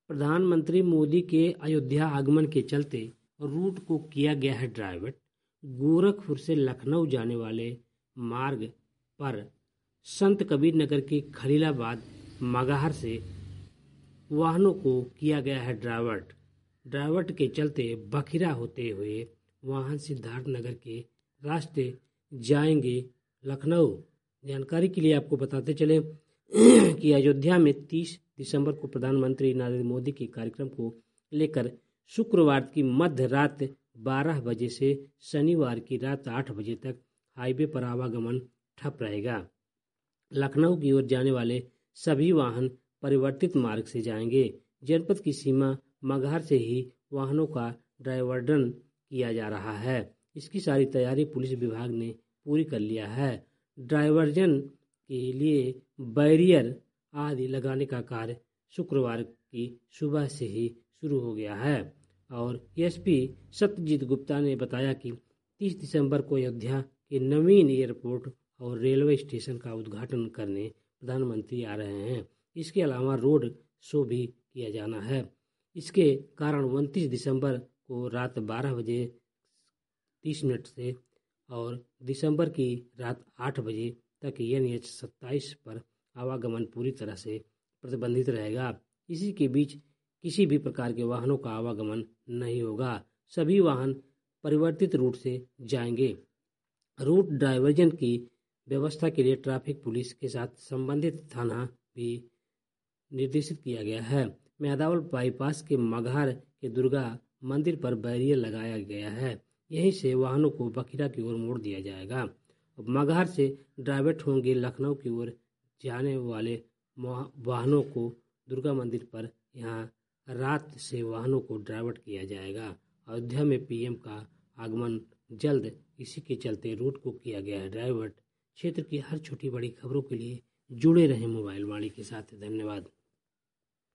प्रधानमंत्री मोदी के अयोध्या आगमन के चलते रूट को किया गया है डाइवर्ट। गोरखपुर से लखनऊ जाने वाले मार्ग पर संत कबीर नगर के खलीलाबाद मगहर से वाहनों को किया गया है डाइवर्ट। डाइवर्ट के चलते बखिरा होते हुए वाहन सिद्धार्थ नगर के रास्ते जाएंगे लखनऊ। जानकारी के लिए आपको बताते चले कि अयोध्या में 30 दिसंबर को प्रधानमंत्री नरेंद्र मोदी के कार्यक्रम को लेकर शुक्रवार की मध्य रात 12 बजे से शनिवार की रात 8 बजे तक हाईवे पर आवागमन ठप रहेगा। लखनऊ की ओर जाने वाले सभी वाहन परिवर्तित मार्ग से जाएंगे। जनपद की सीमा मगहर से ही वाहनों का डायवर्जन किया जा रहा है। इसकी सारी तैयारी पुलिस विभाग ने पूरी कर लिया है। डायवर्जन के लिए बैरियर आदि लगाने का कार्य शुक्रवार की सुबह से ही शुरू हो गया है। और एसपी सत्यजीत गुप्ता ने बताया कि 30 दिसंबर को अयोध्या के नवीन एयरपोर्ट और रेलवे स्टेशन का उद्घाटन करने प्रधानमंत्री आ रहे हैं। इसके अलावा रोड शो भी किया जाना है। इसके कारण 29 दिसंबर को रात 12 बजे 30 मिनट से और दिसंबर की रात 8 बजे तक NH 27 पर आवागमन पूरी तरह से प्रतिबंधित रहेगा। इसी के बीच किसी भी प्रकार के वाहनों का आवागमन नहीं होगा। सभी वाहन परिवर्तित रूट से जाएंगे। रूट डायवर्जन की व्यवस्था के लिए ट्रैफिक पुलिस के साथ संबंधित थाना भी निर्देशित किया गया है। मेहदावल बाईपास के मगहर के दुर्गा मंदिर पर बैरियर लगाया गया है। यहीं से वाहनों को बखिरा की ओर मोड़ दिया जाएगा। मगहर से डाइवर्ट होंगे लखनऊ की ओर जाने वाले वाहनों को दुर्गा मंदिर पर यहाँ रात से वाहनों को डाइवर्ट किया जाएगा। अयोध्या में पीएम का आगमन जल्द, इसी के चलते रूट को किया गया है डाइवर्ट। क्षेत्र की हर छोटी बड़ी खबरों के लिए जुड़े रहें मोबाइल वाणी के साथ। धन्यवाद।